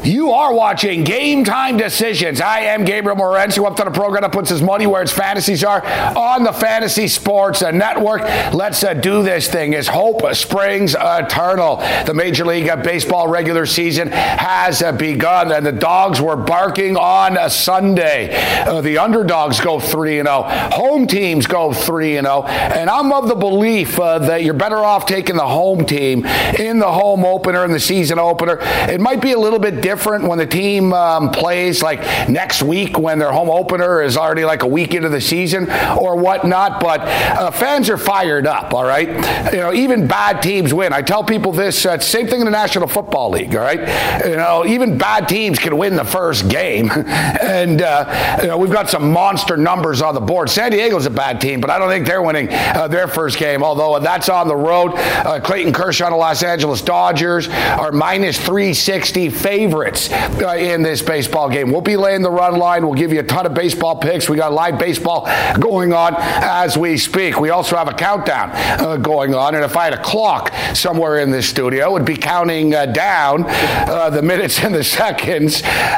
You are watching Game Time Decisions. I am Gabriel Morency, up to the program that puts his money where its fantasies are on the Fantasy Sports Network. Let's do this thing as hope springs eternal. The Major League Baseball regular season has begun, and the dogs were barking on a Sunday. The underdogs go 3-0. Home teams go 3-0. And I'm of the belief that you're better off taking the home team in the home opener and the season opener. It might be a little bit different when the team plays like next week when their home opener is already like a week into the season or whatnot, but fans are fired up, all right? You know, even bad teams win. I tell people this, same thing in the National Football League, all right? You know, even bad teams can win the first game, and you know, we've got some monster numbers on the board. San Diego's a bad team, but I don't think they're winning their first game, although that's on the road. Clayton Kershaw and the Los Angeles Dodgers are minus 360 favorites in this baseball game. We'll be laying the run line. We'll give you a ton of baseball picks. We got live baseball going on as we speak. We also have a countdown going on, and if I had a clock somewhere in this studio, it would be counting down the minutes and the seconds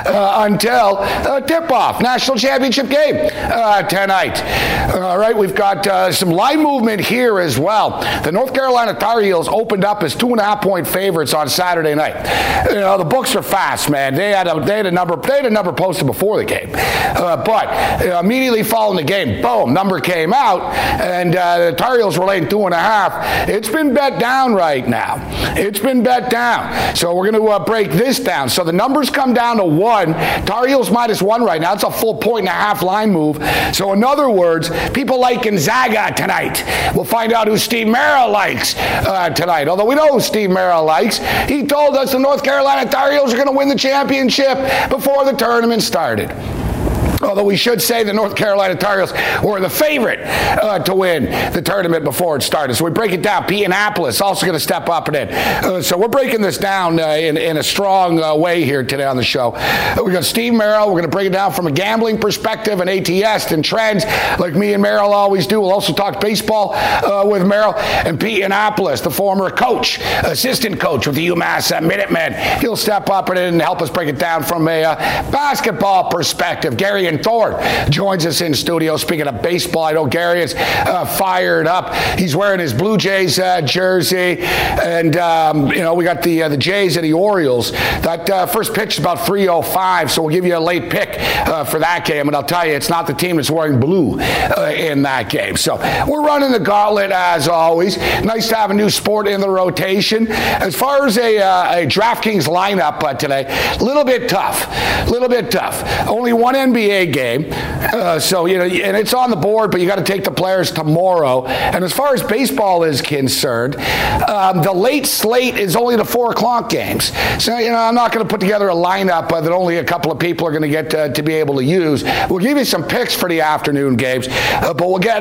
until tip-off, national championship game tonight. All right, we've got some line movement here as well. The North Carolina Tar Heels opened up as 2.5-point favorites on Saturday night. You know, the books are fast, man. They had a number posted before the game, but immediately following the game, boom, number came out, and the Tar Heels were laying 2.5. It's been bet down right now. It's been bet down. So we're going to break this down. So the numbers come down to 1. Tar Heels -1 right now. It's a full 1.5 line move. So in other words, people like Gonzaga tonight. We'll find out who Steve Merrill likes tonight. Although we know who Steve Merrill likes. He told us the North Carolina Tar Heels are going to win the championship before the tournament started. Although we should say the North Carolina Tar Heels were the favorite to win the tournament before it started. So we break it down. Pete Annapolis also going to step up and in. So we're breaking this down in a strong way here today on the show. We got Steve Merrill. We're going to break it down from a gambling perspective and ATS and trends like me and Merrill always do. We'll also talk baseball with Merrill. And Pete Annapolis, the former coach, assistant coach with the UMass Minutemen. He'll step up and in and help us break it down from a basketball perspective. Gary and Thorne joins us in studio. Speaking of baseball, I know Gary is fired up. He's wearing his Blue Jays jersey, and you know, we got the Jays and the Orioles. That first pitch is about 3:05, so we'll give you a late pick for that game, and I'll tell you, it's not the team that's wearing blue in that game. So we're running the gauntlet as always. Nice to have a new sport in the rotation. As far as a DraftKings lineup today, a little bit tough. Only one NBA game, so you know, and it's on the board, but you got to take the players tomorrow. And as far as baseball is concerned, the late slate is only the 4 o'clock games. So you know, I'm not going to put together a lineup that only a couple of people are going to get to be able to use. We'll give you some picks for the afternoon games, but we'll get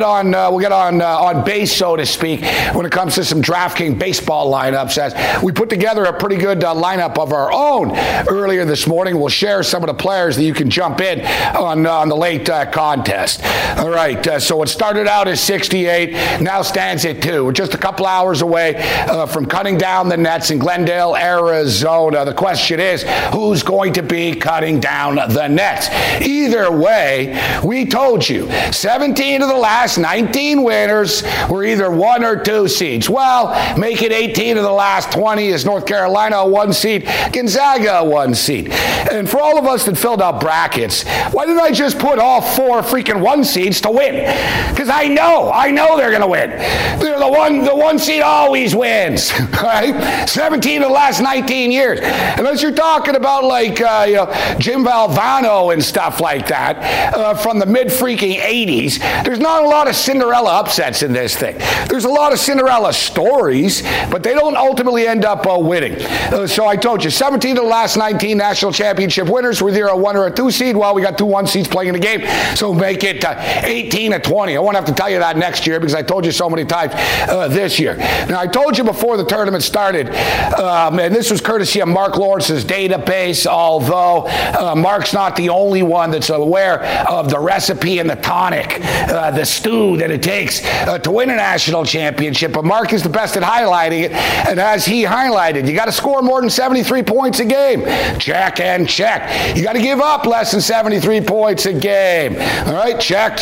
on base, so to speak, when it comes to some DraftKings baseball lineups. As we put together a pretty good lineup of our own earlier this morning. We'll share some of the players that you can jump in on the late contest. All right, so it started out as 68, now stands at 2. We're just a couple hours away from cutting down the nets in Glendale, Arizona. The question is, who's going to be cutting down the nets? Either way, we told you, 17 of the last 19 winners were either 1 or 2 seeds. Well, make it 18 of the last 20 is North Carolina a 1 seed, Gonzaga a 1 seed. And for all of us that filled out brackets, why didn't I just put all 4 freaking 1 seeds to win? Because I know they're going to win. They're the one seed always wins, right? 17 of the last 19 years. Unless you're talking about like you know, Jim Valvano and stuff like that from the mid-freaking 80s. There's not a lot of Cinderella upsets in this thing. There's a lot of Cinderella stories, but they don't ultimately end up winning. So I told you, 17 of the last 19 national championship winners were either a 1 or a 2 seed. Well, we got 2 1 1 seeds playing in the game. So make it 18-20. I won't have to tell you that next year because I told you so many times this year. Now, I told you before the tournament started, and this was courtesy of Mark Lawrence's database, although Mark's not the only one that's aware of the recipe and the tonic, the stew that it takes to win a national championship. But Mark is the best at highlighting it. And as he highlighted, you got to score more than 73 points a game. Check and check. You got to give up less than 73 points a game. All right, check.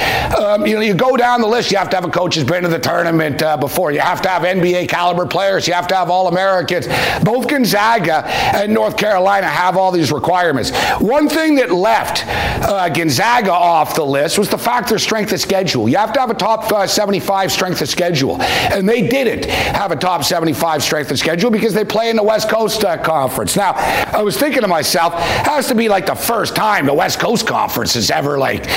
You go down the list. You have to have a coach who's been to the tournament before. You have to have NBA caliber players. You have to have All-Americans. Both Gonzaga and North Carolina have all these requirements. One thing that left Gonzaga off the list was the fact their strength of schedule. You have to have a top 75 strength of schedule. And they didn't have a top 75 strength of schedule because they play in the West Coast Conference. Now, I was thinking to myself, it has to be like the first time the West Coast Conference has ever,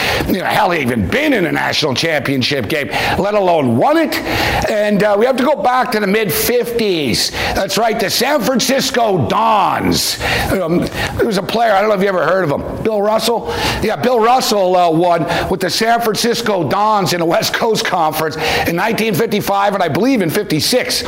even been in a national championship game, let alone won it. And we have to go back to the mid-50s. That's right, the San Francisco Dons. There was a player, I don't know if you ever heard of him, Bill Russell? Yeah, Bill Russell won with the San Francisco Dons in the West Coast Conference in 1955 and I believe in 56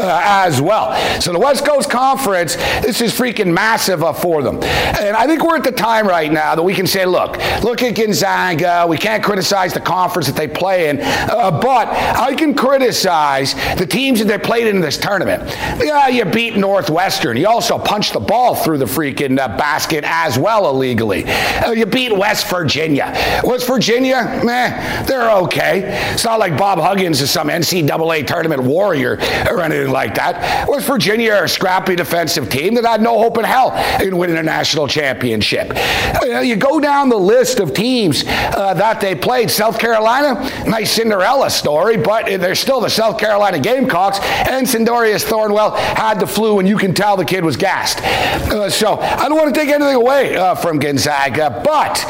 as well. So the West Coast Conference, this is freaking massive for them. And I think we're at the time right now that we can say, look at Gonzaga. We can't criticize the conference that they play in, but I can criticize the teams that they played in this tournament. Yeah, you beat Northwestern. You also punched the ball through the freaking basket as well illegally. You beat West Virginia. West Virginia, they're okay. It's not like Bob Huggins is some NCAA tournament warrior or anything like that. West Virginia are a scrappy defensive team that had no hope in hell in winning a national championship. You go down the list of teams that they played. South Carolina, nice Cinderella story, but they're still the South Carolina Gamecocks, and Sindarius Thornwell had the flu, and you can tell the kid was gassed. So I don't want to take anything away from Gonzaga, but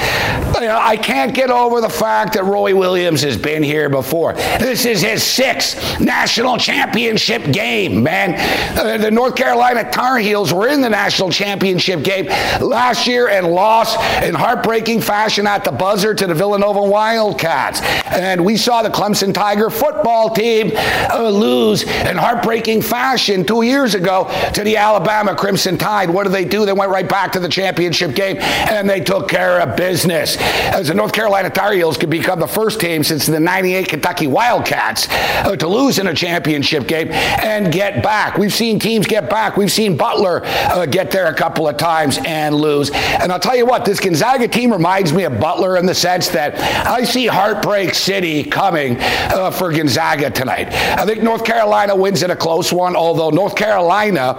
I can't get over the fact that Roy Williams has been here before. This is his 6th national championship game, man. The North Carolina Tar Heels were in the national championship game last year and lost in heartbreaking fashion at the buzzer to the Villanova Wildcats. And we saw the Clemson Tiger football team lose in heartbreaking fashion 2 years ago to the Alabama Crimson Tide. What did they do? They went right back to the championship game and they took care of business. As the North Carolina Tar Heels could become the first team since the 98 Kentucky Wildcats to lose in a championship game and get back. We've seen teams get back. We've seen Butler get there a couple of times and lose. And I'll tell you what, this Gonzaga team reminds me of Butler in the sense that I see Heartbreak City coming for Gonzaga tonight. I think North Carolina wins in a close one, although North Carolina,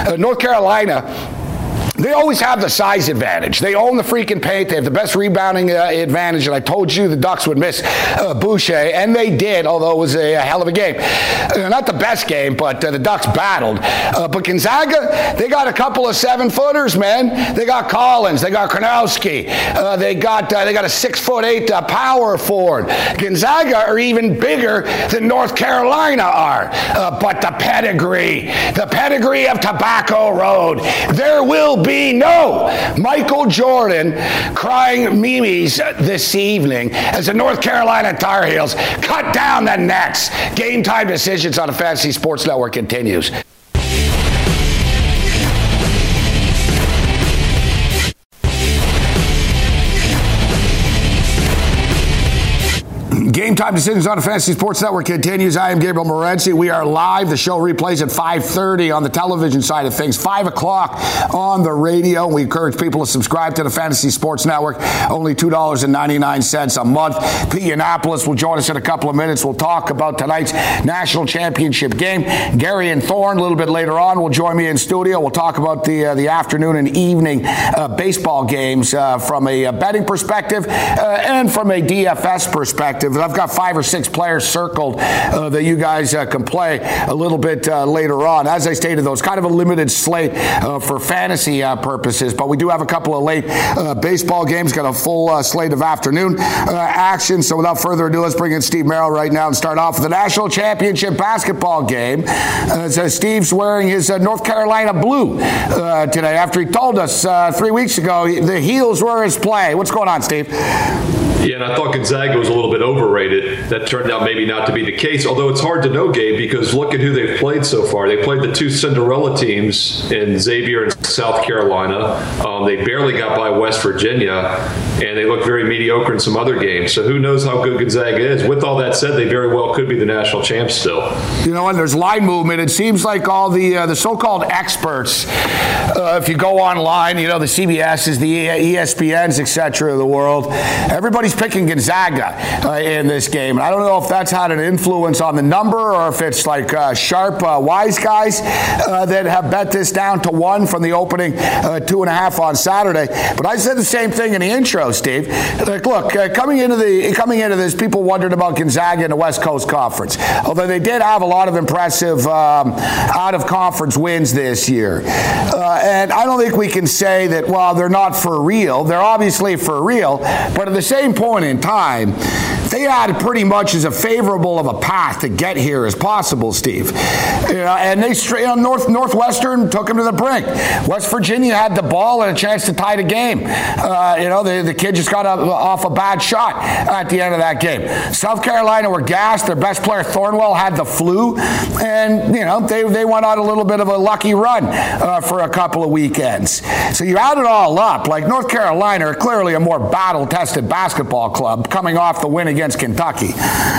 they always have the size advantage. They own the freaking paint. They have the best rebounding advantage. And I told you the Ducks would miss Boucher, and they did, although it was a hell of a game. Not the best game, but the Ducks battled. But Gonzaga, they got a couple of 7-footers, man. They got Collins. They got Kronowski. They got a 6'8" power forward. Gonzaga are even bigger than North Carolina are. But the pedigree of Tobacco Road, there will be no Michael Jordan crying memes this evening as the North Carolina Tar Heels cut down the nets. Game Time Decisions on the Fantasy Sports Network continues. Game Time Decisions on the Fantasy Sports Network continues. I am Gabriel Morency. We are live. The show replays at 5:30 on the television side of things, 5 o'clock on the radio. We encourage people to subscribe to the Fantasy Sports Network. Only $2.99 a month. P. Annapolis will join us in a couple of minutes. We'll talk about tonight's national championship game. Gary and Thorne, a little bit later on, will join me in studio. We'll talk about the afternoon and evening baseball games from a betting perspective and from a DFS perspective. I've got got 5 or 6 players circled that you guys can play a little bit later on. As I stated, though, it's kind of a limited slate for fantasy purposes, but we do have a couple of late baseball games, got a full slate of afternoon action. So without further ado, let's bring in Steve Merrill right now and start off with the National Championship basketball game. So Steve's wearing his North Carolina blue today after he told us 3 weeks ago the heels were his play. What's going on, Steve? Yeah, and I thought Gonzaga was a little bit overrated. That turned out maybe not to be the case, although it's hard to know, Gabe, because look at who they've played so far. They played the 2 Cinderella teams in Xavier and South Carolina. They barely got by West Virginia, and they look very mediocre in some other games. So who knows how good Gonzaga is. With all that said, they very well could be the national champs still. You know, and there's line movement. It seems like all the so-called experts, if you go online, you know, the CBSs, the ESPNs, etc. of the world, everybody's picking Gonzaga in this game. And I don't know if that's had an influence on the number or if it's like sharp, wise guys that have bet this down to 1 from the opening 2.5 on Saturday. But I said the same thing in the intro, Steve. Like, look, coming into this, people wondered about Gonzaga in the West Coast Conference. Although they did have a lot of impressive out-of-conference wins this year. And I don't think we can say that, well, they're not for real. They're obviously for real. But at the same point in time, they had pretty much as a favorable of a path to get here as possible, Steve. You know, and they Northwestern took them to the brink. West Virginia had the ball and a chance to tie the game. You know, the kid just got off a bad shot at the end of that game. South Carolina were gassed. Their best player, Thornwell, had the flu. And, you know, they went on a little bit of a lucky run for a couple of weekends. So you add it all up, like North Carolina are clearly a more battle-tested basketball club coming off the win against Kentucky.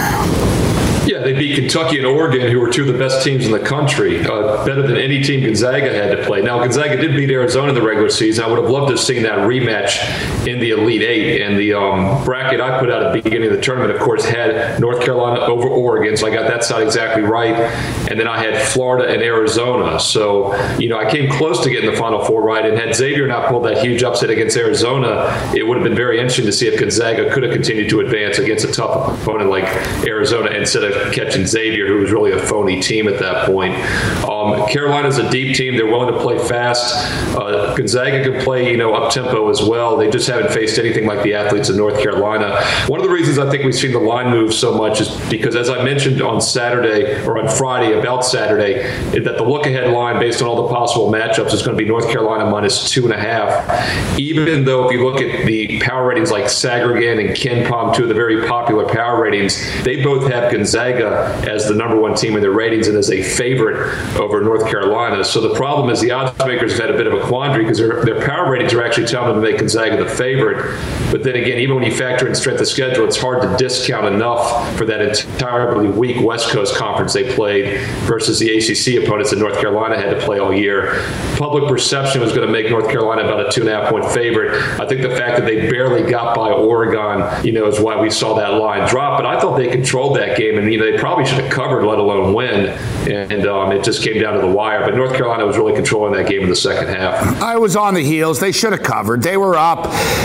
Yeah, they beat Kentucky and Oregon, who were 2 of the best teams in the country, better than any team Gonzaga had to play. Now, Gonzaga did beat Arizona in the regular season. I would have loved to have seen that rematch in the Elite Eight. And the bracket I put out at the beginning of the tournament, of course, had North Carolina over Oregon, so I got that side exactly right. And then I had Florida and Arizona. So, you know, I came close to getting the Final Four right. And had Xavier not pulled that huge upset against Arizona, it would have been very interesting to see if Gonzaga could have continued to advance against a tough opponent like Arizona instead of catching Xavier, who was really a phony team at that point. Carolina's a deep team. They're willing to play fast. Gonzaga can play, you know, up-tempo as well. They just haven't faced anything like the athletes in North Carolina. One of the reasons I think we've seen the line move so much is because, as I mentioned on Saturday, or on Friday about Saturday, that the look-ahead line based on all the possible matchups is going to be North Carolina minus 2.5. Even though if you look at the power ratings like Sagagan and KenPom, 2 of the very popular power ratings, they both have Gonzaga as the number 1 team in their ratings and as a favorite over North Carolina. So the problem is the odds makers have had a bit of a quandary because their power ratings are actually telling them to make Gonzaga the favorite. But then again, even when you factor in strength of schedule, it's hard to discount enough for that entirely weak West Coast conference they played versus the ACC opponents that North Carolina had to play all year. Public perception was going to make North Carolina about a 2.5-point favorite. I think the fact that they barely got by Oregon, you know, is why we saw that line drop. But I thought they controlled that game, and, you know, they probably should have covered, let alone win. And it just came down to the wire. But North Carolina was really controlling that game in the second half. I was on the heels. They should have covered. They were up.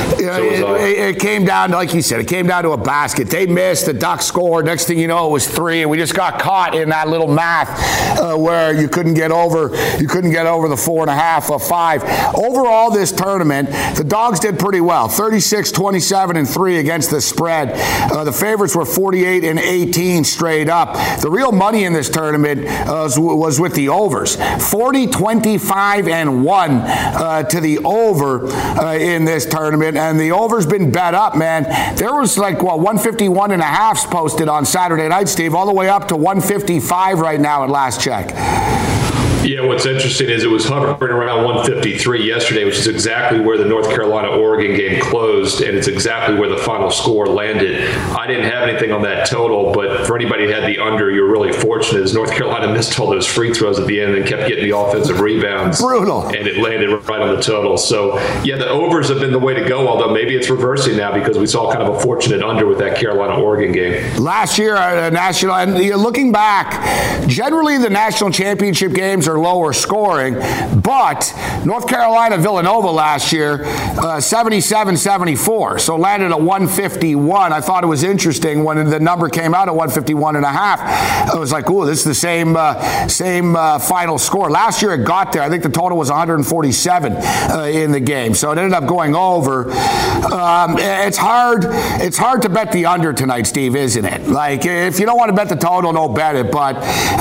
It came down to, like you said, it came down to a basket. They missed. The Ducks scored. Next thing you know, it was 3, and we just got caught in that little math where you couldn't get over the 4.5 of 5. Overall, this tournament, the Dogs did pretty well. 36, 27, and 3 against the spread. The favorites were 48 and 18 straight up. The real money in this tournament was with the overs. 40, 25, and 1 to the over in this tournament. And the over's been bet up, man. There was like, 151.5 posted on Saturday night, Steve, all the way up to 155 right now at last check. Yeah, what's interesting is it was hovering around 153 yesterday, which is exactly where the North Carolina-Oregon game closed, and it's exactly where the final score landed. I didn't have anything on that total, but for anybody who had the under, you're really fortunate, as North Carolina missed all those free throws at the end and kept getting the offensive rebounds. Brutal. And it landed right on the total. So, yeah, the overs have been the way to go, although maybe it's reversing now because we saw kind of a fortunate under with that Carolina-Oregon game. Last year, national, and looking back, generally the national championship games are lower scoring. But North Carolina Villanova last year, 77-74, so landed at 151. I thought it was interesting when the number came out at 151 and a half. I was like, ooh, this is the same final score. Last year it got there. I think the total was 147 in the game, so it ended up going over. It's hard to bet the under tonight, Steve, isn't it? Like, if you don't want to bet the total, don't bet it. But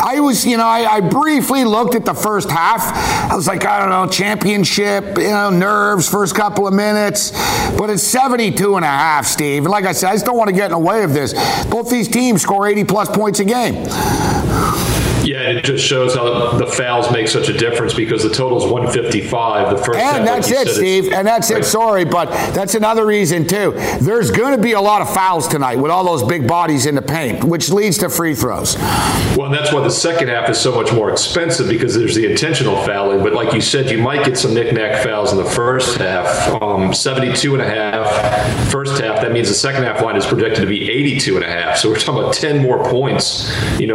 I briefly looked at the first half. I was like, I don't know, championship, nerves, first couple of minutes. But it's 72 and a half, Steve. And like I said, I just don't want to get in the way of this. Both these teams score 80-plus points a game. Yeah, it just shows how the fouls make such a difference because the total is 155. The first and that's it, Steve. And that's it. Sorry, but that's another reason too. There's going to be a lot of fouls tonight with all those big bodies in the paint, which leads to free throws. Well, and that's why the second half is so much more expensive because there's the intentional fouling. But like you said, you might get some knick-knack fouls in the first half. 72 and a half first half. That means the second half line is projected to be 82 and a half. So we're talking about 10 more points.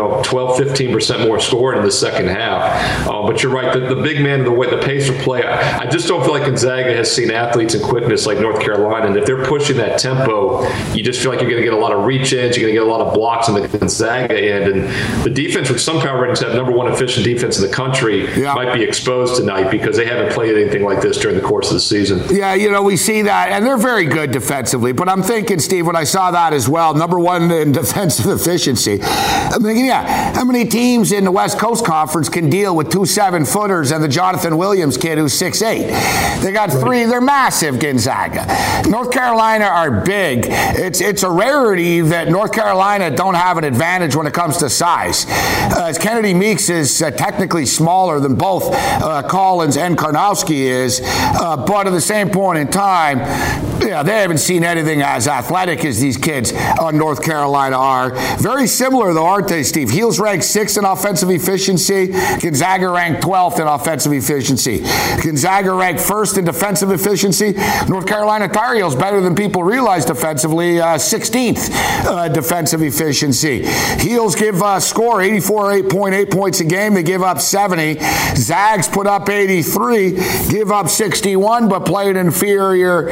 12-15% more scored in the second half. But you're right, the big man, the way the pace of play, I just don't feel like Gonzaga has seen athletes in quickness like North Carolina. And if they're pushing that tempo, you just feel like you're going to get a lot of reach-ins, you're going to get a lot of blocks on the Gonzaga end. And the defense, which some power ratings have number one efficient defense in the country, might be exposed tonight because they haven't played anything like this during the course of the season. Yeah, we see that, and they're very good defensively. But I'm thinking, Steve, when I saw that as well, number one in defensive efficiency, I'm thinking, how many teams in the West Coast Conference can deal with 2 7-footers and the Jonathan Williams kid who's 6'8"? They got three. They're massive, Gonzaga. North Carolina are big. It's a rarity that North Carolina don't have an advantage when it comes to size. As Kennedy Meeks is technically smaller than both Collins and Karnowski is, but at the same point in time, they haven't seen anything as athletic as these kids on North Carolina are. Very similar, though, aren't they, Steve? Heels ranked 6th in offensive efficiency. Gonzaga ranked 12th in offensive efficiency. Gonzaga ranked 1st in defensive efficiency. North Carolina Tar Heels better than people realize defensively, 16th defensive efficiency. Heels give score 84.8 points a game. They give up 70. Zags put up 83, give up 61, but played inferior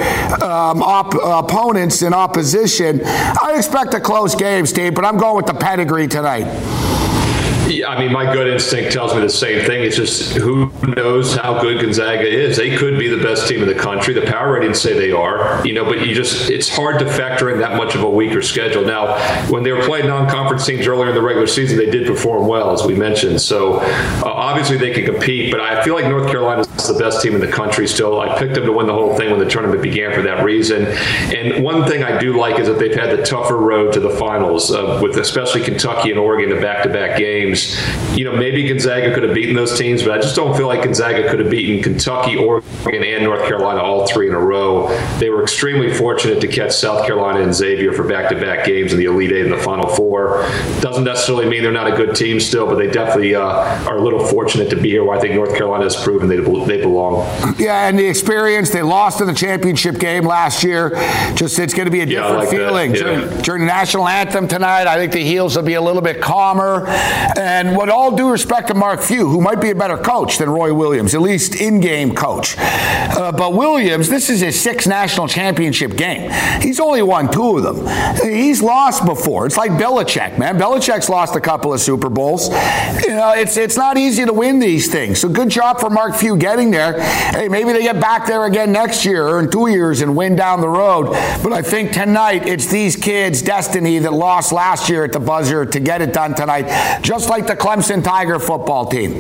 opponents in opposition. I expect a close game, Steve, but I'm going with the pedigree tonight. Yeah, I mean, my gut instinct tells me the same thing. It's just who knows how good Gonzaga is. They could be the best team in the country. The power ratings say they are, but it's hard to factor in that much of a weaker schedule. Now, when they were playing non-conference teams earlier in the regular season, they did perform well, as we mentioned. So obviously they can compete, but I feel like North Carolina is the best team in the country still. I picked them to win the whole thing when the tournament began for that reason. And one thing I do like is that they've had the tougher road to the finals, with especially Kentucky and Oregon, the back-to-back games. Maybe Gonzaga could have beaten those teams, but I just don't feel like Gonzaga could have beaten Kentucky, Oregon, and North Carolina all three in a row. They were extremely fortunate to catch South Carolina and Xavier for back-to-back games in the Elite Eight and the Final Four. Doesn't necessarily mean they're not a good team still, but they definitely are a little fortunate to be here where I think North Carolina has proven they belong. Yeah, and the experience, they lost in the championship game last year. Just it's going to be a different feeling. During the national anthem tonight, I think the Heels will be a little bit calmer. And with all due respect to Mark Few, who might be a better coach than Roy Williams, at least in-game coach. But Williams, this is his 6th national championship game. He's only won 2 of them. He's lost before. It's like Belichick, man. Belichick's lost a couple of Super Bowls. It's not easy to win these things. So good job for Mark Few getting there. Hey, maybe they get back there again next year or in 2 years and win down the road. But I think tonight it's these kids' destiny that lost last year at the buzzer to get it done tonight. Just like the Clemson Tiger football team.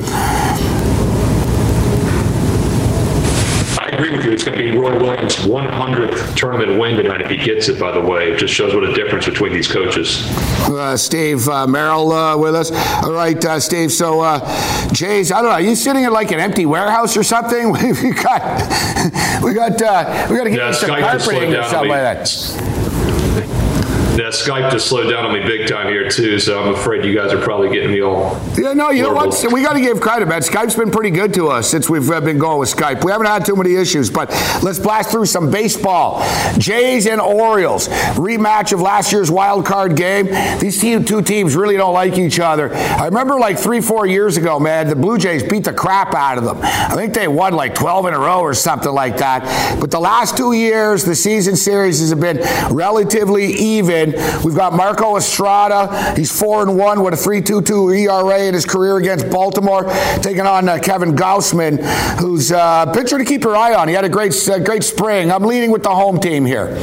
I agree with you. It's going to be Roy Williams' 100th tournament win tonight if he gets it, by the way. It just shows what a difference between these coaches. Steve Merrill with us. All right, Steve. So, Jays, I don't know. Are you sitting in like an empty warehouse or something? we got to get you some carpeting or something like that. Yeah, Skype just slowed down on me big time here, too, so I'm afraid you guys are probably getting me all... Yeah, no, you know what? We got to give credit, man. Skype's been pretty good to us since we've been going with Skype. We haven't had too many issues, but let's blast through some baseball. Jays and Orioles, rematch of last year's wild card game. These two teams really don't like each other. I remember like 3-4 years ago, man, the Blue Jays beat the crap out of them. I think they won like 12 in a row or something like that. But the last 2 years, the season series have been relatively even. We've got Marco Estrada. He's 4-1 with a 3.22 ERA in his career against Baltimore, taking on Kevin Gausman, who's a pitcher to keep your eye on. He had a great spring. I'm leaning with the home team here.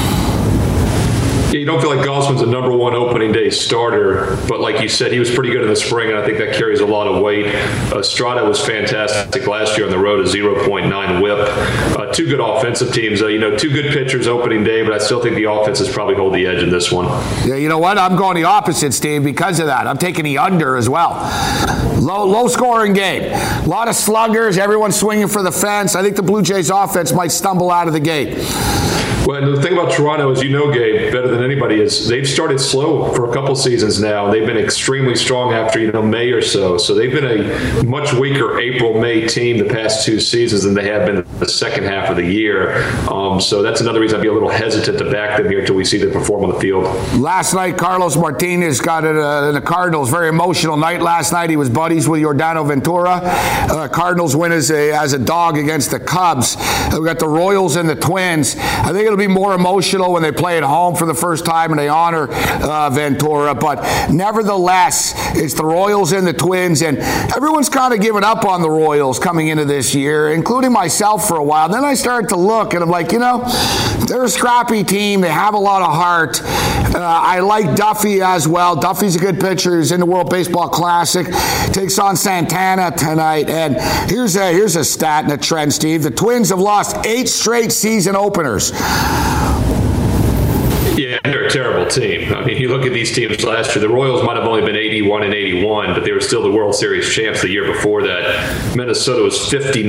Yeah, you don't feel like Gausman's a number one opening day starter, but like you said, he was pretty good in the spring, and I think that carries a lot of weight. Estrada was fantastic last year on the road, a 0.9 whip. Two good offensive teams, two good pitchers opening day, but I still think the offenses probably hold the edge in this one. Yeah, you know what? I'm going the opposite, Steve, because of that. I'm taking the under as well. Low scoring game. A lot of sluggers, everyone swinging for the fence. I think the Blue Jays offense might stumble out of the gate. Well, the thing about Toronto, as you know, Gabe, better than anybody, is they've started slow for a couple seasons now. They've been extremely strong after, May or so. So they've been a much weaker April-May team the past 2 seasons than they have been the second half of the year. So that's another reason I'd be a little hesitant to back them here until we see them perform on the field. Last night, Carlos Martinez got in the Cardinals. Very emotional night last night. He was buddies with Yordano Ventura. Cardinals win as a dog against the Cubs. We got the Royals and the Twins. I think it'll be more emotional when they play at home for the first time and they honor Ventura. But nevertheless, it's the Royals and the Twins, and everyone's kind of given up on the Royals coming into this year, including myself for a while. Then I started to look, and I'm like, they're a scrappy team. They have a lot of heart. I like Duffy as well. Duffy's a good pitcher. He's in the World Baseball Classic. Takes on Santana tonight. And here's a stat and a trend, Steve. The Twins have lost 8 straight season openers. Yeah, they're a terrible team. I mean, you look at these teams last year, the Royals might have only been 81-81, but they were still the World Series champs the year before that. Minnesota was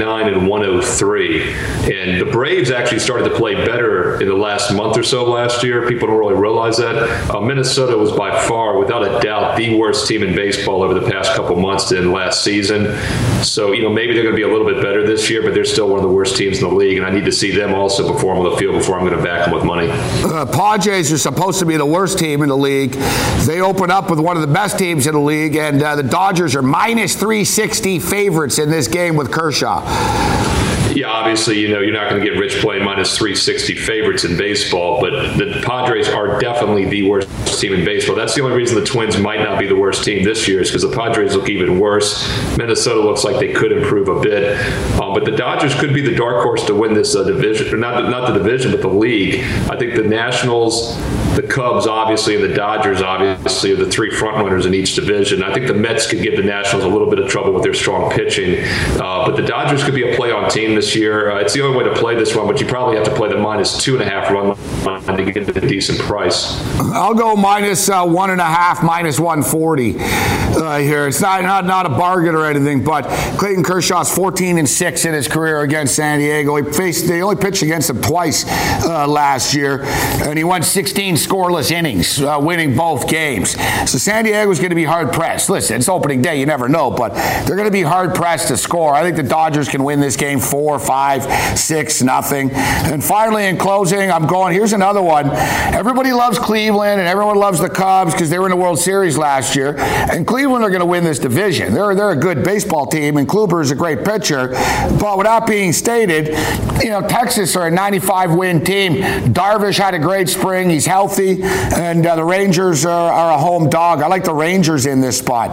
59-103. And the Braves actually started to play better in the last month or so last year. People don't really realize that. Minnesota was by far, without a doubt, the worst team in baseball over the past couple months than last season. So, maybe they're going to be a little bit better this year, but they're still one of the worst teams in the league. And I need to see them also perform on the field before I'm going to back them with money. Padres are supposed to be the worst team in the league. They open up with one of the best teams in the league, and the Dodgers are minus 360 favorites in this game with Kershaw. Yeah, obviously, you're not going to get rich playing minus 360 favorites in baseball, but the Padres are definitely the worst team in baseball. That's the only reason the Twins might not be the worst team this year, is because the Padres look even worse. Minnesota looks like they could improve a bit, but the Dodgers could be the dark horse to win this division, or not the division, but the league. I think the Nationals, the Cubs, obviously, and the Dodgers, obviously, are the 3 frontrunners in each division. I think the Mets could give the Nationals a little bit of trouble with their strong pitching, but the Dodgers could be a play-on team this year. It's the only way to play this one, but you probably have to play the minus 2.5 run line to get a decent price. I'll go minus 1.5, minus 140 here. It's not a bargain or anything, but Clayton Kershaw's 14-6 in his career against San Diego. They only pitched against them twice last year, and he won 16 scoreless innings, winning both games. So San Diego's going to be hard-pressed. Listen, it's opening day. You never know, but they're going to be hard-pressed to score. I think the Dodgers can win this game 4-5-6-0. And finally, in closing, here's another one. Everybody loves Cleveland, and everyone loves the Cubs because they were in the World Series last year. And Cleveland are going to win this division. They're a good baseball team, and Kluber is a great pitcher. But without being stated, Texas are a 95-win team. Darvish had a great spring. He's healthy. And the Rangers are a home dog. I like the Rangers in this spot.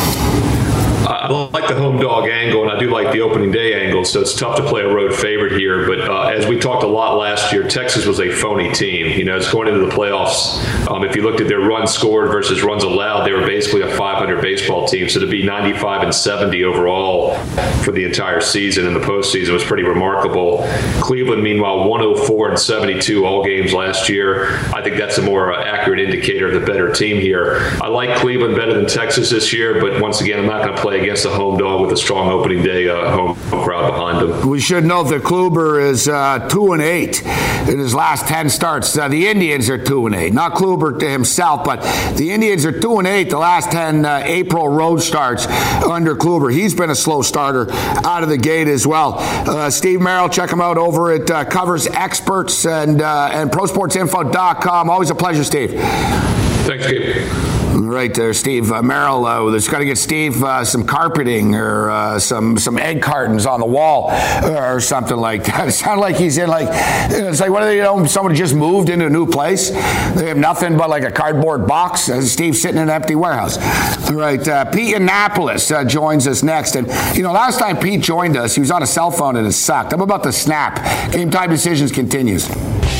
I like the home dog angle, and I do like the opening day angle, so it's tough to play a road favorite here. But as we talked a lot last year, Texas was a phony team. It's going into the playoffs. If you looked at their runs scored versus runs allowed, they were basically a 500 baseball team. So to be 95-70 overall for the entire season in the postseason was pretty remarkable. Cleveland, meanwhile, 104-72 all games last year. I think that's a more accurate indicator of the better team here. I like Cleveland better than Texas this year, but once again, I'm not going to play against against the home dog with a strong opening day home crowd behind them. We should note that Kluber is 2-8 in his last 10 starts. The Indians are 2-8, not Kluber himself, but the Indians are 2-8 the last 10 April road starts under Kluber. He's been a slow starter out of the gate as well. Steve Merrill, check him out over at Covers Experts and ProSportsInfo.com. Always a pleasure, Steve. Thanks, Gabe. Right there, Steve Merrill. There's got to get Steve some carpeting or some egg cartons on the wall or something like that. It sounds like he's in it's like, what do they know? Someone just moved into a new place. They have nothing but like a cardboard box. Steve's sitting in an empty warehouse. All right, Pete Annapolis joins us next. And, last time Pete joined us, he was on a cell phone and it sucked. I'm about to snap. Game Time Decisions continues.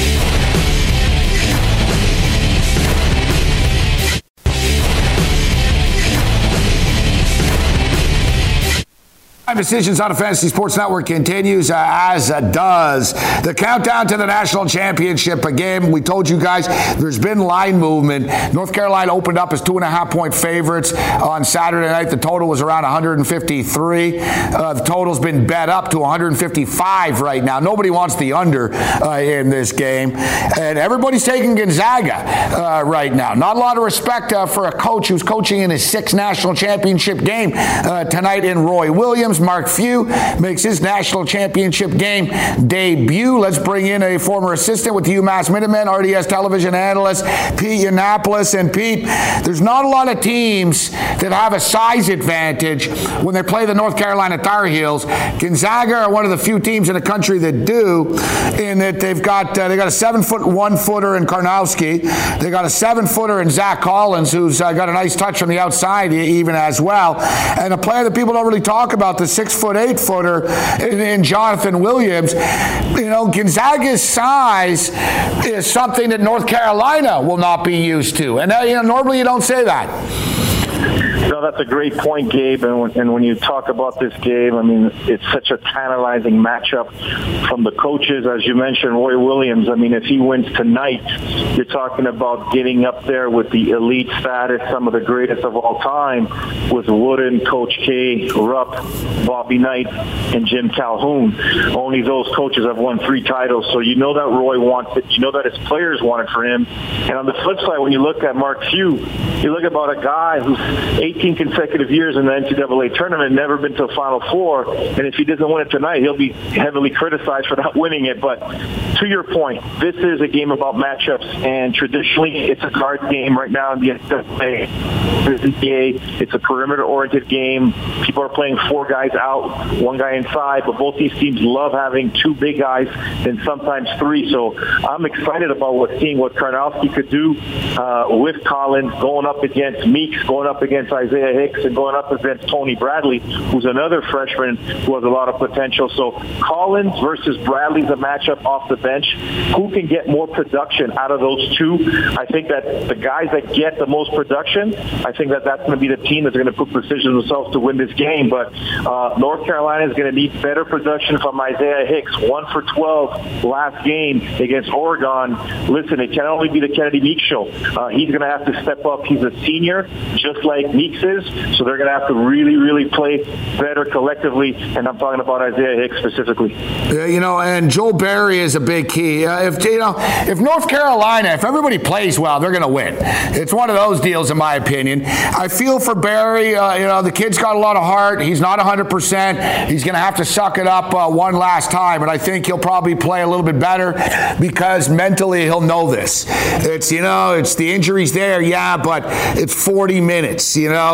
Decisions on the Fantasy Sports Network continues, as does the countdown to the national championship game. We told you guys there's been line movement. North Carolina opened up as 2.5-point favorites on Saturday night. The total was around 153. The total's been bet up to 155 right now. Nobody wants the under in this game. And everybody's taking Gonzaga right now. Not a lot of respect for a coach who's coaching in his 6th national championship game tonight in Roy Williams. Mark Few makes his national championship game debut. Let's bring in a former assistant with the UMass Minutemen, RDS television analyst, Pete Annapolis. And Pete, there's not a lot of teams that have a size advantage when they play the North Carolina Tar Heels. Gonzaga are one of the few teams in the country that do, in that they've got a 7-foot 1-footer in Karnowski. They got a 7-footer in Zach Collins, who's got a nice touch from the outside even as well. And a player that people don't really talk about, the 6-foot 8-footer in Jonathan Williams. Gonzaga's size is something that North Carolina will not be used to. And normally you don't say that. No, that's a great point, Gabe. And when you talk about this game, I mean, it's such a tantalizing matchup from the coaches. As you mentioned, Roy Williams, I mean, if he wins tonight, you're talking about getting up there with the elite status, some of the greatest of all time, with Wooden, Coach K, Rupp, Bobby Knight, and Jim Calhoun. Only those coaches have won 3 titles. So you know that Roy wants it. You know that his players want it for him. And on the flip side, when you look at Mark Few, you look about a guy who's 18 consecutive years in the NCAA tournament, never been to a Final Four, and if he doesn't win it tonight, he'll be heavily criticized for not winning it. But to your point, this is a game about matchups, and traditionally it's a guard game right now in the NCAA. It's a perimeter-oriented game. People are playing 4 guys out, 1 guy inside, but both these teams love having 2 big guys and sometimes 3. So I'm excited about seeing what Karnowski could do with Collins, going up against Meeks, going up against Isaiah Hicks, and going up against Tony Bradley, who's another freshman who has a lot of potential. So Collins versus Bradley's a matchup off the bench. Who can get more production out of those 2? I think that the guys that get the most production, I think that that's going to be the team that's going to put precision themselves to win this game. But North Carolina is going to need better production from Isaiah Hicks. 1 for 12 last game against Oregon. Listen, it can only be the Kennedy Meeks show. He's going to have to step up. He's a senior, just like Meeks is, so they're going to have to really, really play better collectively, and I'm talking about Isaiah Hicks specifically. And Joel Berry is a big key. If North Carolina, if everybody plays well, they're going to win. It's one of those deals, in my opinion. I feel for Berry. The kid's got a lot of heart. He's not 100%. He's going to have to suck it up one last time, and I think he'll probably play a little bit better because mentally he'll know this. It's the injuries there, yeah, but it's 40 minutes.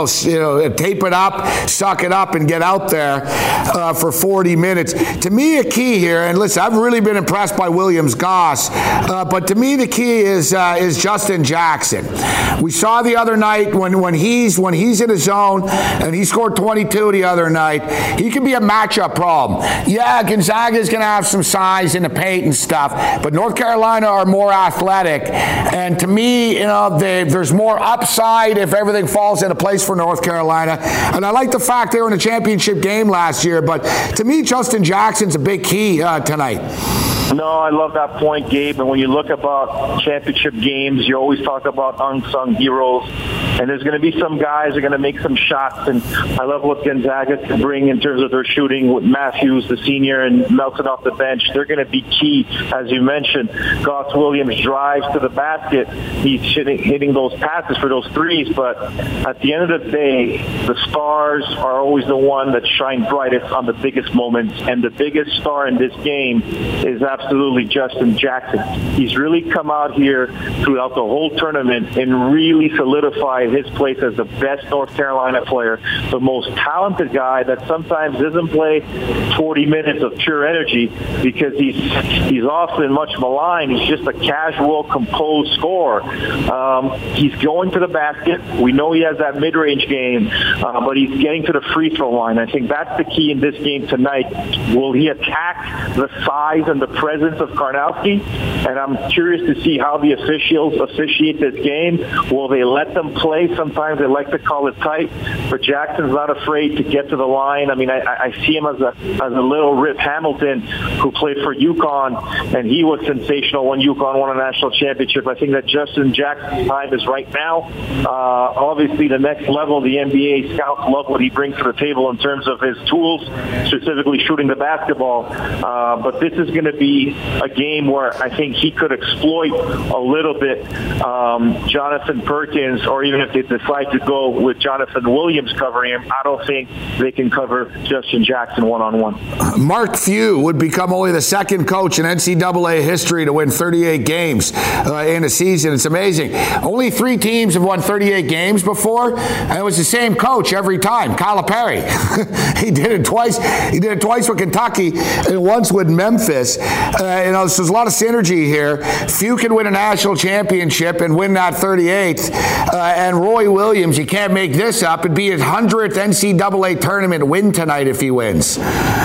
Tape it up, suck it up, and get out there for 40 minutes. To me, a key here, and listen, I've really been impressed by Williams-Goss, but to me, the key is Justin Jackson. We saw the other night when he's in his zone, and he scored 22 the other night. He can be a matchup problem. Yeah, Gonzaga is going to have some size in the paint and stuff, but North Carolina are more athletic, and to me, there's more upside if everything falls into place for North Carolina. And I like the fact they were in a championship game last year, but to me, Justin Jackson's a big key tonight. No, I love that point, Gabe. And when you look about championship games, you always talk about unsung heroes. And there's going to be some guys who are going to make some shots. And I love what Gonzaga can bring in terms of their shooting with Matthews, the senior, and Melton off the bench. They're going to be key, as you mentioned. Goss Williams drives to the basket. He's hitting those passes for those threes. But at the end of the day, the stars are always the one that shine brightest on the biggest moments. And the biggest star in this game is absolutely Justin Jackson. He's really come out here throughout the whole tournament and really solidified his place as the best North Carolina player, the most talented guy that sometimes doesn't play 40 minutes of pure energy because he's often much maligned. He's just a casual, composed scorer. He's going to the basket. We know he has that mid-range game, but he's getting to the free throw line. I think that's the key in this game tonight. Will he attack the size and the presence of Karnowski? And I'm curious to see how the officials officiate this game. Will they let them play? Sometimes they like to call it tight, but Jackson's not afraid to get to the line. I mean, I see him as a little Rip Hamilton who played for UConn, and he was sensational when UConn won a national championship. I think that Justin Jackson's time is right now. Obviously, the next level, the NBA scouts love what he brings to the table in terms of his tools, specifically shooting the basketball. But this is going to be a game where I think he could exploit a little bit Jonathan Perkins, or even if they decide to go with Jonathan Williams covering him, I don't think they can cover Justin Jackson one-on-one. Mark Few would become only the second coach in NCAA history to win 38 games in a season. It's amazing. Only 3 teams have won 38 games before, and it was the same coach every time, Calipari. He did it twice. He did it twice with Kentucky and once with Memphis. So there's a lot of synergy here. Few can win a national championship and win that 38th. And Roy Williams, you can't make this up, it'd be his 100th NCAA tournament win tonight if he wins.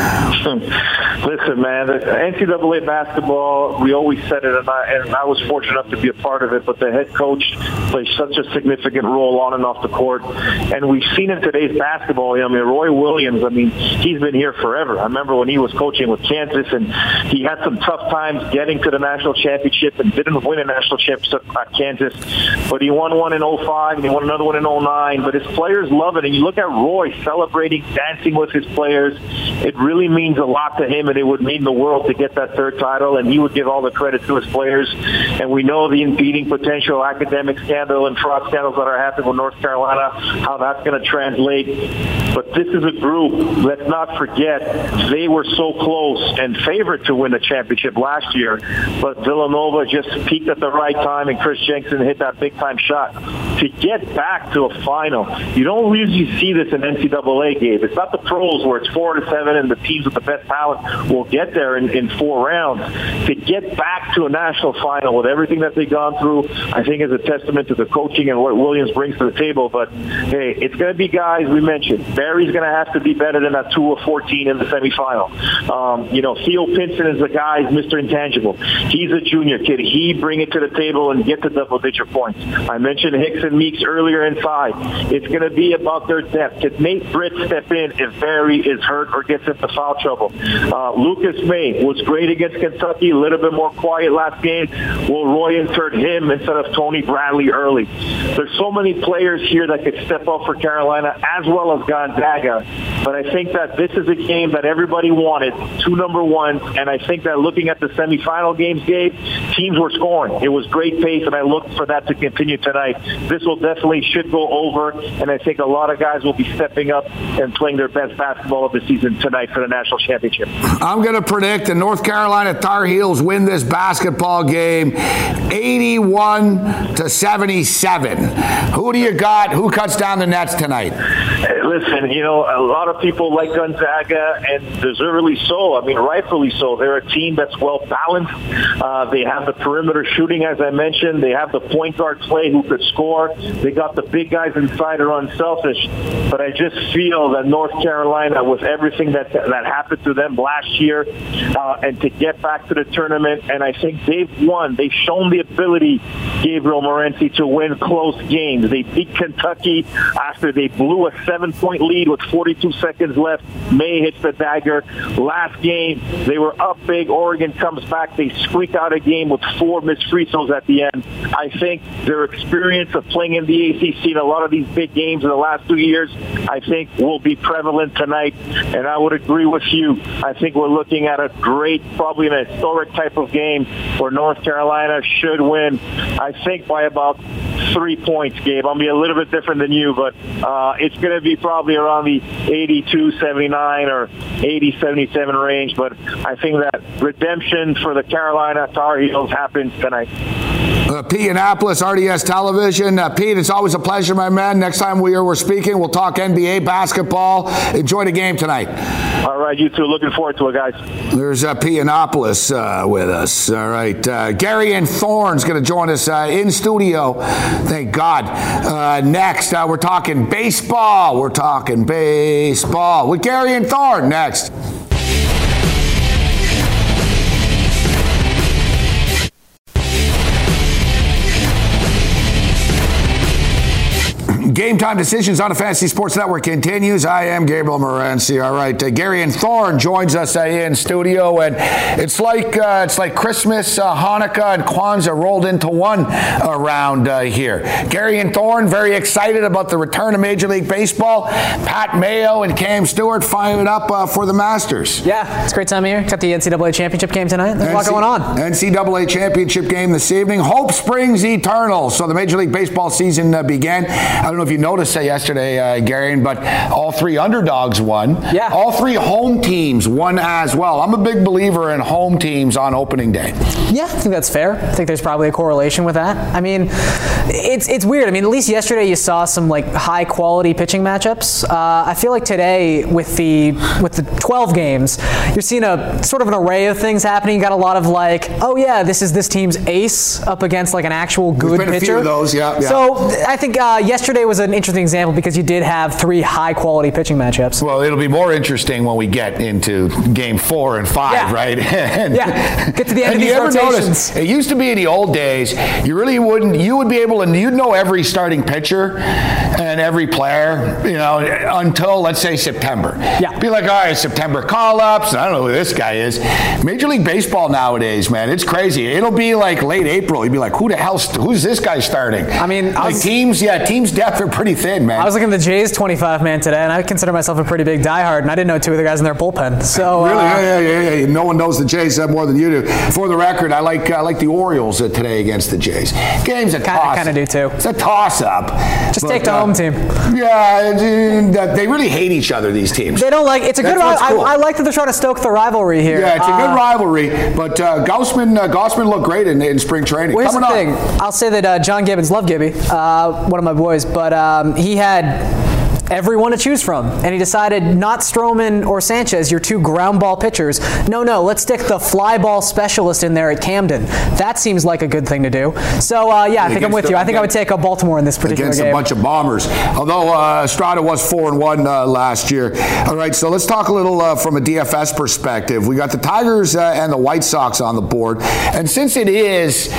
Listen, man, the NCAA basketball, we always said it, and I was fortunate enough to be a part of it, but the head coach plays such a significant role on and off the court. And we've seen in today's basketball, I mean, Roy Williams, I mean, he's been here forever. I remember when he was coaching with Kansas, and he had some tough times getting to the national championship and didn't win a national championship at Kansas. But he won one in 05, and he won another one in 09. But his players love it. And you look at Roy celebrating, dancing with his players. It really means a lot to him, and it would mean the world to get that 3rd title, and he would give all the credit to his players. And we know the impeding potential academic scandal and fraud scandals that are happening with North Carolina, how that's going to translate. But this is a group, let's not forget, they were so close and favored to win the championship last year, but Villanova just peaked at the right time, and Chris Jensen hit that big-time shot. To get back to a final, you don't usually see this in NCAA games. It's not the pros where it's 4-7 and the teams with the best talent will get there in 4 rounds. To get back to a national final with everything that they've gone through, I think is a testament to the coaching and what Williams brings to the table. But, hey, it's going to be guys we mentioned. Barry's going to have to be better than that 2 of 14 in the semifinal. Theo Pinson is the guy, Mr. Intangible. He's a junior kid. He bring it to the table and get to double-digit points. I mentioned Hicks and Meeks earlier inside. It's going to be about their depth. Can Nate Britt step in if Barry is hurt or gets into foul trouble? Lucas May was great against Kentucky, a little bit more quiet last game. Will Roy insert him instead of Tony Bradley early? There's so many players here that could step up for Carolina as well as Gonzaga. But I think that this is a game that everybody wanted, 2 number ones, and I think that looking at the semifinal games, Gabe, teams were scoring. It was great pace, and I look for that to continue tonight. This will definitely should go over, and I think a lot of guys will be stepping up and playing their best basketball of the season tonight for the national championship. I'm going to predict the North Carolina Tar Heels win this basketball game 81-77. Who do you got? Who cuts down the nets tonight? Listen, a lot of people like Gonzaga, and deservedly so. I mean, rightfully so. They're a team that's well balanced. They have the perimeter shooting, as I mentioned. They have the point guard play who could score. They got the big guys inside are unselfish. But I just feel that North Carolina, with everything that happened to them last last year, and to get back to the tournament. And I think they've shown the ability, Gabriel Morency, to win close games. They beat Kentucky after they blew a 7-point lead with 42 seconds left. May hits the dagger. Last game, they were up big. Oregon comes back. They squeak out a game with 4 missed free throws at the end. I think their experience of playing in the ACC in a lot of these big games in the last 2 years, I think will be prevalent tonight. And I would agree with you. I think we're looking at a great, probably an historic type of game where North Carolina should win, I think, by about 3 points, Gabe. I'll be a little bit different than you, but it's going to be probably around the 82-79 or 80-77 range. But I think that redemption for the Carolina Tar Heels happens tonight. Pete Annapolis, RDS Television. Pete, it's always a pleasure, my man. Next time we're speaking, we'll talk NBA basketball. Enjoy the game tonight. All right, you too. Looking forward to it, guys. There's Pete Annapolis with us. All right. Gary and Thorne's going to join us in studio. Thank God. Next, we're talking baseball. With Gary and Thorne next. Game Time Decisions on the Fantasy Sports Network continues. I am Gabriel Morency. All right, Gary and Thorne joins us in studio, and it's like Christmas, Hanukkah, and Kwanzaa rolled into one around here. Gary and Thorne very excited about the return of Major League Baseball. Pat Mayo and Cam Stewart firing up for the Masters. Yeah, it's a great time of year. Got the NCAA championship game tonight. There's a lot going on. NCAA championship game this evening. Hope springs eternal. So the Major League Baseball season began. I don't know if you noticed yesterday, Gary, but all 3 underdogs won. Yeah. All 3 home teams won as well. I'm a big believer in home teams on opening day. Yeah, I think that's fair. I think there's probably a correlation with that. I mean, it's weird. I mean, at least yesterday you saw some high quality pitching matchups. I feel like today with the 12 games, you're seeing a sort of an array of things happening. You got a lot of oh yeah, this is this team's ace up against an actual good pitcher. A few of those, yeah. So I think yesterday was an interesting example because you did have 3 high-quality pitching matchups. Well, it'll be more interesting when we get into Game 4 and 5, right? Get to the end of these rotations. Notice, it used to be in the old days, you would be able to, you'd know every starting pitcher and every player, until, let's say, September. Yeah. Be like, all right, September call-ups, I don't know who this guy is. Major League Baseball nowadays, man, it's crazy. It'll be late April. You'd be like, who's this guy starting? I mean, teams depth are pretty thin, man. I was looking at the Jays 25-man today, and I consider myself a pretty big diehard, and I didn't know 2 of the guys in their bullpen. So really, yeah. No one knows the Jays more than you do. For the record, I like the Orioles today against the Jays. Game's a toss. Kind of do too. It's a toss-up. Just take the home team. Yeah, they really hate each other. These teams. They don't like. It's a good rivalry. Cool. I like that they're trying to stoke the rivalry here. Yeah, it's a good rivalry. But Gaussman looked great in spring training. Here's the thing. I'll say that John Gibbons, love Gibby, one of my boys, but he had everyone to choose from, and he decided not Stroman or Sanchez, your 2 ground ball pitchers. No, let's stick the fly ball specialist in there at Camden. That seems like a good thing to do. So, I think I'm with you. I think I would take Baltimore in this particular game. Against a bunch of bombers. Although Estrada was 4-1 last year. All right, so let's talk a little from a DFS perspective. We got the Tigers and the White Sox on the board. And since it is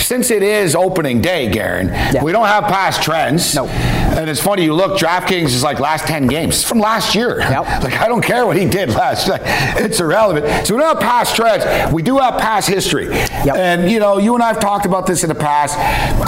opening day, Garen, we don't have past trends. No. And it's funny, you look, DraftKings is last 10 games. It's from last year. Yep. I don't care what he did last year. It's irrelevant. So we don't have past trends. We do have past history. Yep. And, you and I have talked about this in the past.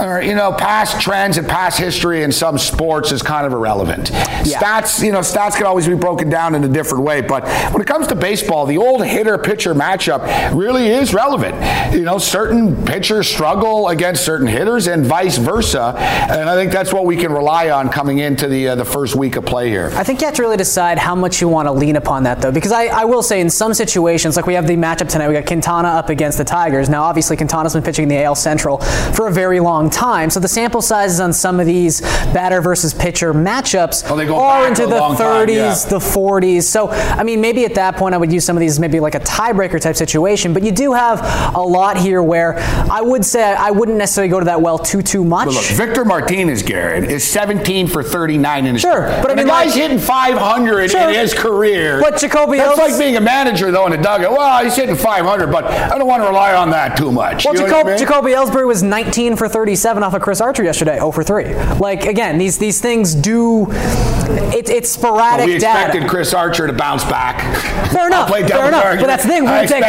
Past trends and past history in some sports is kind of irrelevant. Yeah. Stats can always be broken down in a different way. But when it comes to baseball, the old hitter-pitcher matchup really is relevant. Certain pitchers struggle against certain hitters and vice versa. And I think that's what we can rely on coming into the first week of play here. I think you have to really decide how much you want to lean upon that, though, because I will say in some situations, we have the matchup tonight, we got Quintana up against the Tigers. Now, obviously, Quintana's been pitching in the AL Central for a very long time, so the sample sizes on some of these batter versus pitcher matchups are into the 30s, the 40s. So, maybe at that point I would use some of these maybe like a tiebreaker type situation, but you do have a lot here where I would say I wouldn't necessarily go to that well too much. But look, Victor Martinez, Garrett, is 17 for 39 in his career. But I mean, the guy's hitting 500 in his career. But Jacoby That's like being a manager, though, in a dugout. Well, he's hitting 500, but I don't want to rely on that too much. Well, Jacoby Ellsbury was 19 for 37 off of Chris Archer yesterday, 0 for 3. Like, again, these things do... It's sporadic we expected data. Chris Archer to bounce back. Fair enough. But that's the thing.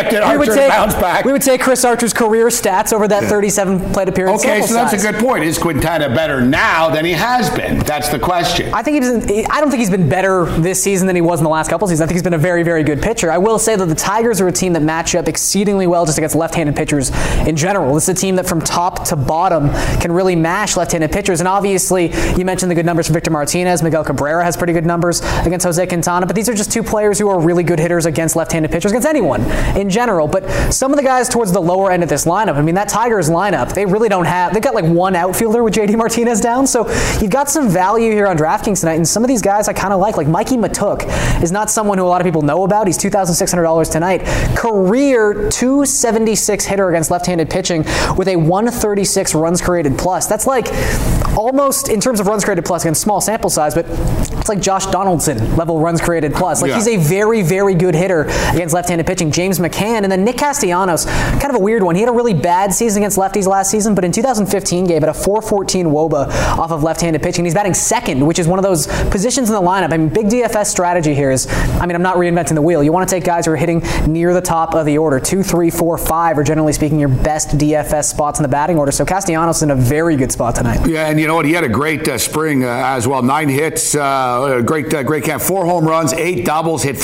We would take Chris Archer's career stats over that 37 plate appearance. Okay, so that's a good point. Is Quintana better now than he has been? That's the question. I don't think he's been better this season than he was in the last couple seasons. I think he's been a very, very good pitcher. I will say that the Tigers are a team that match up exceedingly well just against left-handed pitchers in general. This is a team that from top to bottom can really mash left-handed pitchers. And obviously, you mentioned the good numbers from Victor Martinez. Miguel Cabrera has pretty good numbers against Jose Quintana. But these are just two players who are really good hitters against left-handed pitchers, against anyone in general. But some of the guys towards the lower end of this lineup, I mean, that Tigers lineup, they really don't have, they've got like one outfielder with JD Martinez down. So you've got some value here on DraftKings tonight. And some of these guys I kind of like Mikey Matuk is not someone who a lot of people know about. He's $2,600 tonight. Career 276 hitter against left-handed pitching with a 136 runs created plus. That's like almost, in terms of runs created plus, against small sample size, but it's like Josh Donaldson level runs created plus. Like he's a very, very good hitter against left-handed pitching. James McCann, and then Nick Castellanos, kind of a weird one. He had a really bad season against lefties last season, but in 2015 gave it a 4.14 WOBA off of left-handed pitching. He's batting second, which is one of those positions in the lineup. I mean, big DFS strategy here is, I mean, I'm not reinventing the wheel. You want to take guys who are hitting near the top of the order. 2, 3, 4, 5 are generally speaking your best DFS spots in the batting order. So Castellanos is in a very good spot tonight. Yeah, and you know what? He had a great spring as well. 9 hits, great camp. 4 home runs, 8 doubles, hit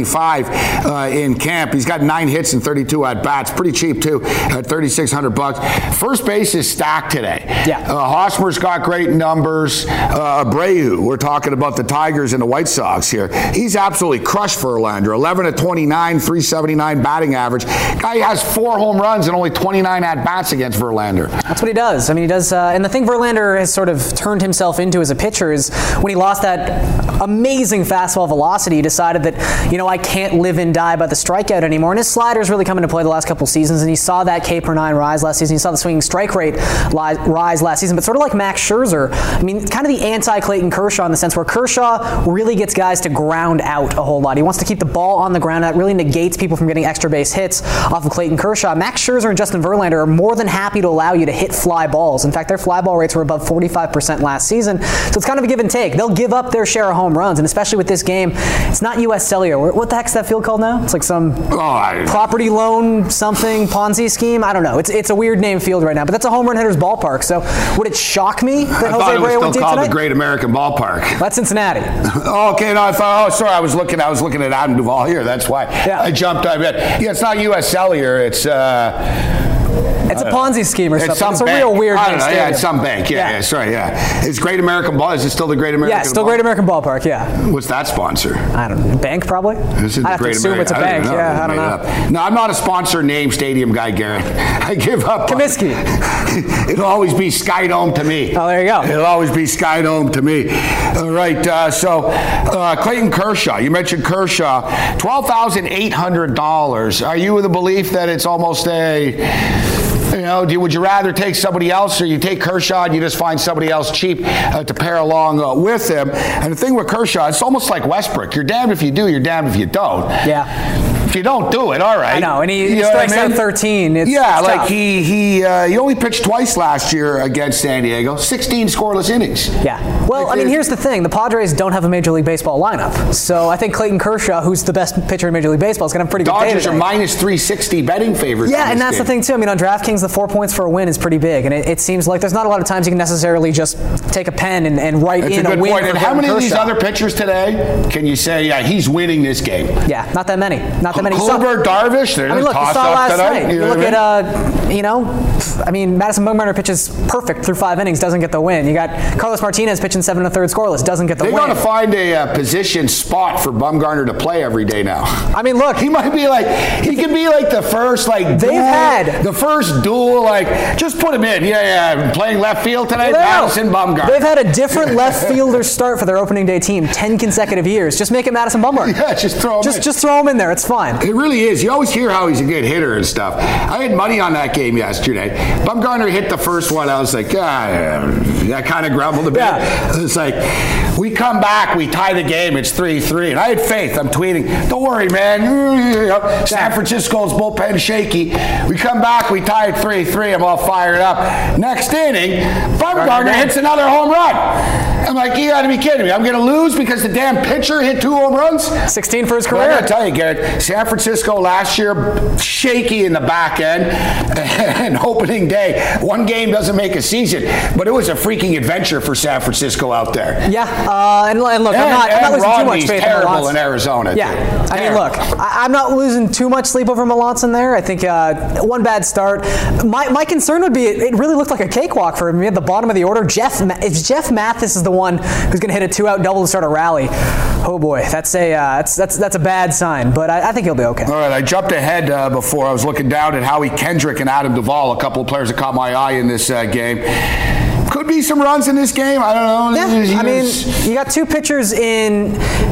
375 in camp. He's got 9 hits and 32 at bats. Pretty cheap too, at $3,600. First base is stacked today. Yeah. Hosmer's got great numbers. Abreu, we're talking about the Tigers and the White Sox here. He's absolutely crushed Verlander. 11 of 29, 379 batting average. Guy has 4 home runs and only 29 at bats against Verlander. That's what he does. I mean, he does. And the thing Verlander has sort of turned himself into as a pitcher is when he lost that amazing fastball velocity, he decided that, you know, I can't live and die by the strikeout anymore. And his slider's really come into play the last couple seasons, and he saw that K/9 rise last season. He saw the swinging strike rate rise last season. But sort of like Max Scherzer, I mean, kind of the anti-Clayton Kershaw in the sense where Kershaw really gets guys to ground out a whole lot. He wants to keep the ball on the ground. That really negates people from getting extra base hits off of Clayton Kershaw. Max Scherzer and Justin Verlander are more than happy to allow you to hit fly balls. In fact, their fly ball rates were above 45% last season. So it's kind of a give and take. They'll give up their share of home runs, and especially with this game, it's not U.S. Cellular. What the heck's that field called now? It's like some property loan something Ponzi scheme. I don't know. It's a weird name field right now, but that's a home run hitter's ballpark. So would it shock me that Jose Abreu went to called tonight? the Great American Ballpark. That's Cincinnati. Okay, no, I thought. Oh, sorry, I was looking at Adam Duvall here. That's why I jumped. I bet. Yeah, it's not U.S. Cellular. It's a Ponzi scheme or something. It's a bank. real weird I don't know. name. Yeah, it's some bank. Yeah, sorry. Yeah, it's Great American Ball. Is it still the Great American? Yeah, still Great American Ballpark. Yeah. What's that sponsor? I don't know. Bank probably. This is I have to assume it's a bank. Yeah, I don't know. No, I'm not a sponsor name stadium guy, Garrett. I give up. Comiskey. It'll always be Sky Dome to me. Oh, there you go. It'll always be Sky Dome to me. All right. So Clayton Kershaw. You mentioned Kershaw. $12,800. Are you of the belief that it's almost would you rather take somebody else, or you take Kershaw and you just find somebody else cheap to pair along with him? And the thing with Kershaw, it's almost like Westbrook. You're damned if you do, you're damned if you don't. Yeah. If you don't do it, all right. I know, and he strikes out 13. It's like tough. he only pitched twice last year against San Diego, 16 scoreless innings. Yeah. Well, I mean, here's the thing. The Padres don't have a Major League Baseball lineup. So I think Clayton Kershaw, who's the best pitcher in Major League Baseball, is going to have pretty good day Dodgers are minus 360 betting favorites. Yeah, and that's the thing, too. I mean, on DraftKings, the 4 points for a win is pretty big. And it seems like there's not a lot of times you can necessarily just take a pen and write in a win. And how many of these other pitchers today can you say, yeah, he's winning this game? Yeah, not that many. Not that many. Kluber, Darvish, they're look, you saw last night. You look at, Madison Bumgarner pitches perfect through 5 innings, doesn't get the win. You got Carlos Martinez pitching 7 1/3 scoreless, doesn't get the win. They're going to find a position spot for Bumgarner to play every day now. I mean, look, he could be like the first the first duel, just put him in. Yeah, playing left field tonight, Madison Bumgarner. They've had a different left fielder start for their opening day team 10 consecutive years. Just make it Madison Bumgarner. Yeah, just throw him in. Just throw him in there. It's fine. line. It really is. You always hear how he's a good hitter and stuff. I had money on that game yesterday. Bumgarner hit the first one. I was like, I kind of grumbled a bit. Yeah. It's like, we come back, we tie the game, it's 3-3. And I had faith. I'm tweeting, don't worry, man. San Francisco's bullpen shaky. We come back, we tie it 3-3. I'm all fired up. Next inning, Bumgarner hits another home run. I'm like, you got to be kidding me. I'm going to lose because the damn pitcher hit 2 home runs? 16 for his career. Well, I got to tell you, Garrett, San Francisco last year, shaky in the back end. And opening day, 1 game doesn't make a season. But it was a freaking adventure for San Francisco out there. Yeah, and look, I'm not losing too much faith in terrible in Arizona. Yeah, I mean, look, I'm not losing too much sleep over Melanson there. I think 1 bad start. My concern would be it really looked like a cakewalk for him. At the bottom of the order, if Jeff Mathis is the one who's going to hit a 2-out double to start a rally, oh boy, that's a bad sign. But I think he'll be okay. All right, I jumped ahead before. I was looking down at Howie Kendrick and Adam Duvall, a couple of players that caught my eye in this game. Could be some runs in this game. I don't know. Yeah, I mean, you got 2 pitchers in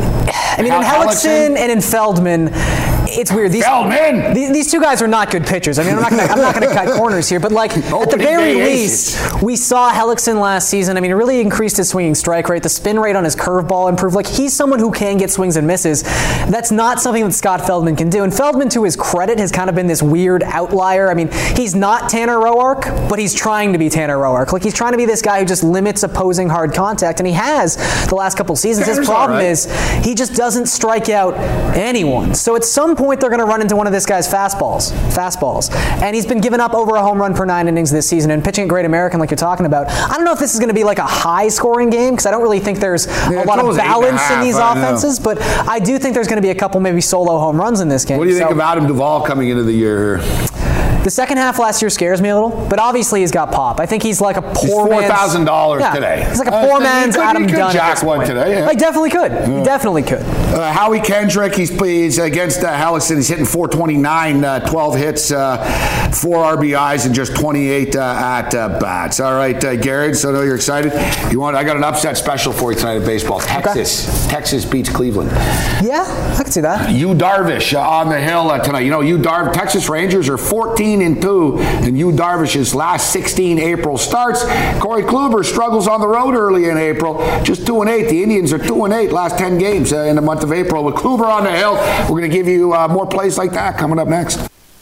Hellickson and in Feldman. It's weird. These 2 guys are not good pitchers. I mean, I'm not going to cut corners here, but at the very least, we saw Hellickson last season. I mean, he really increased his swinging strike rate. The spin rate on his curveball improved. He's someone who can get swings and misses. That's not something that Scott Feldman can do. And Feldman, to his credit, has kind of been this weird outlier. I mean, he's not Tanner Roark, but he's trying to be Tanner Roark. He's trying to be this guy who just limits opposing hard contact, and he has the last couple seasons. His problem is he just doesn't strike out anyone. So at some point, they're going to run into one of this guy's fastballs. And he's been giving up over a home run per 9 innings this season and pitching at Great American like you're talking about. I don't know if this is going to be like a high-scoring game because I don't really think there's a lot of balance in these offenses, but I do think there's going to be a couple maybe solo home runs in this game. What do you think of Adam Duvall coming into the year here? The second half last year scares me a little, but obviously he's got pop. I think he's like a poor man's... $4,000 today. He's like a poor man's Adam Dunn. Jack one today. Yeah. He definitely could. Yeah. He definitely could. Howie Kendrick, he's against Hellickson. He's hitting .429, 12 hits, 4 RBIs, and just 28 at bats. All right, Garrett, so I know you're excited. I got an upset special for you tonight in baseball. Texas beats Cleveland. Yeah, I can see that. Yu Darvish on the hill tonight. Texas Rangers are 14-2 in Yu Darvish's last 16 April starts. Corey Kluber struggles on the road early in April, just 2-8. The Indians are 2-8 last 10 games in the month of April. With Kluber on the hill, we're going to give you more plays like that coming up next.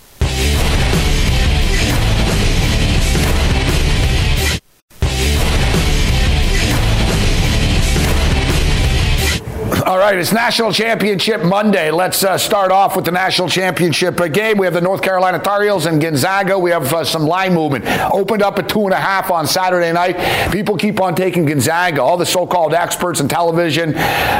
All right, it's National Championship Monday. Let's start off with the National Championship game. We have the North Carolina Tar Heels and Gonzaga. We have some line movement. Opened up at 2.5 on Saturday night. People keep on taking Gonzaga. All the so-called experts and television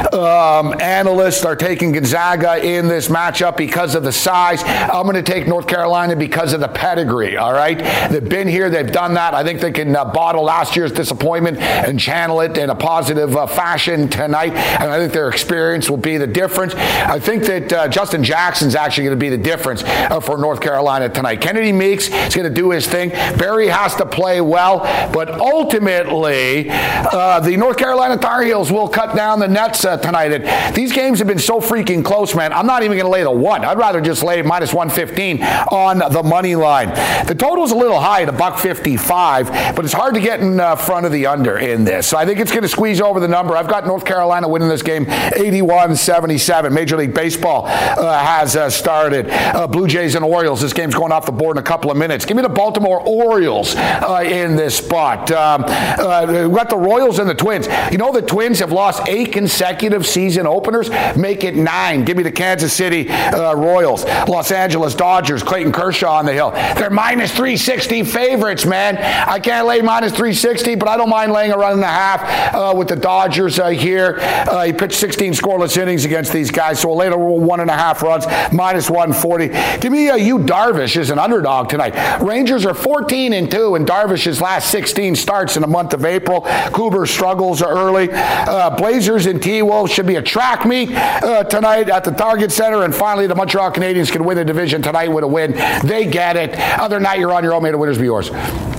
analysts are taking Gonzaga in this matchup because of the size. I'm going to take North Carolina because of the pedigree, all right? They've been here. They've done that. I think they can bottle last year's disappointment and channel it in a positive fashion tonight. And I think their experience will be the difference. I think that Justin Jackson's actually going to be the difference for North Carolina tonight. Kennedy Meeks is going to do his thing. Barry has to play well, but ultimately, the North Carolina Tar Heels will cut down the nets tonight. And these games have been so freaking close, man. I'm not even going to lay the 1. I'd rather just lay minus 115 on the money line. The total's a little high at $1.55, but it's hard to get in front of the under in this. So I think it's going to squeeze over the number. I've got North Carolina winning this game 81-77. Major League Baseball has started. Blue Jays and Orioles. This game's going off the board in a couple of minutes. Give me the Baltimore Orioles in this spot. We've got the Royals and the Twins. You know the Twins have lost 8 consecutive season openers. Make it 9. Give me the Kansas City Royals. Los Angeles Dodgers. Clayton Kershaw on the hill. They're minus 360 favorites, man. I can't lay minus 360, but I don't mind laying a run and a half with the Dodgers here. He pitched 16 scoreless innings against these guys, so we'll lay the 1.5 runs, minus 140. Give me Yu Darvish as an underdog tonight. Rangers are 14-2 in Darvish's last 16 starts in the month of April. Kluber struggles early. Blazers and T-Wolves should be a track meet tonight at the Target Center, and finally the Montreal Canadiens can win the division tonight with a win. They get it. Other than that, you're on your own. May the winners be yours.